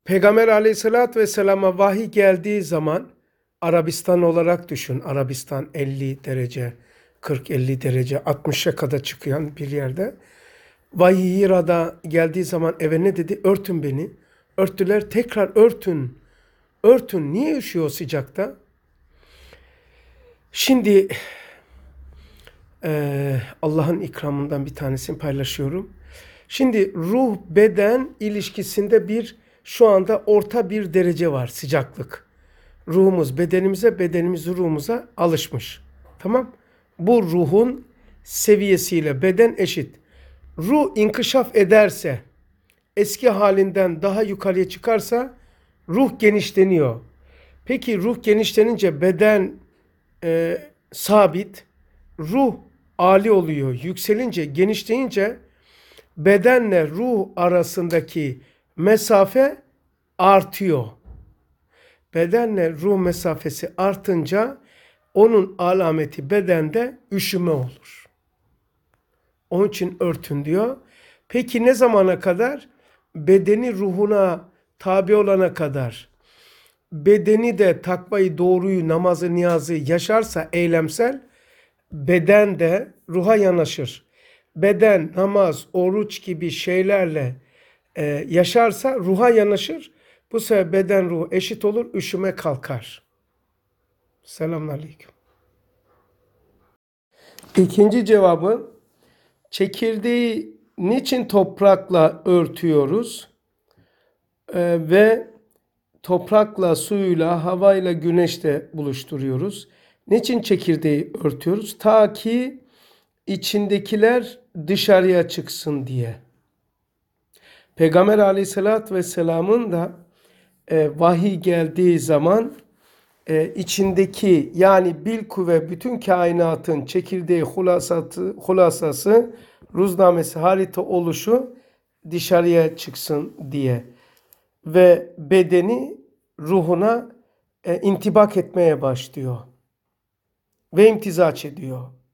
Peygamber aleyhissalatü vesselama vahiy geldiği zaman Arabistan olarak düşün. Arabistan 50 derece, 40-50 derece, 60'a kadar çıkan bir yerde. Vahiy Hira'da geldiği zaman eve ne dedi? Örtün beni. Örttüler, tekrar örtün. Örtün. Niye üşüyor sıcakta? Şimdi Allah'ın ikramından bir tanesini paylaşıyorum. Şimdi ruh beden ilişkisinde şu anda orta bir derece var, sıcaklık. Ruhumuz bedenimize, bedenimiz ruhumuza alışmış. Tamam? Bu ruhun seviyesiyle beden eşit. Ruh inkişaf ederse, eski halinden daha yukarıya çıkarsa ruh genişleniyor. Peki ruh genişlenince beden sabit, ruh âli oluyor. Yükselince, genişleyince bedenle ruh arasındaki mesafe artıyor. Bedenle ruh mesafesi artınca onun alameti bedende üşüme olur. Onun için örtün diyor. Peki ne zamana kadar? Bedeni ruhuna tabi olana kadar. Bedeni de takvayı, doğruyu, namazı, niyazı yaşarsa eylemsel, beden de ruha yanaşır. Beden, namaz, oruç gibi şeylerle yaşarsa ruha yanaşır. Bu sefer beden ruh eşit olur, üşüme kalkar. Selamünaleyküm. İkinci cevabı, çekirdeği niçin toprakla örtüyoruz? Ve toprakla, suyla, havayla, güneşle buluşturuyoruz. Niçin çekirdeği örtüyoruz? Ta ki içindekiler dışarıya çıksın diye. Peygamber aleyhissalatü vesselamın da vahiy geldiği zaman içindeki, yani bilkuvve bütün kainatın çekirdeği, hulasası, ruznamesi, harita oluşu dışarıya çıksın diye. Ve bedeni ruhuna intibak etmeye başlıyor. Ve imtizaç ediyor.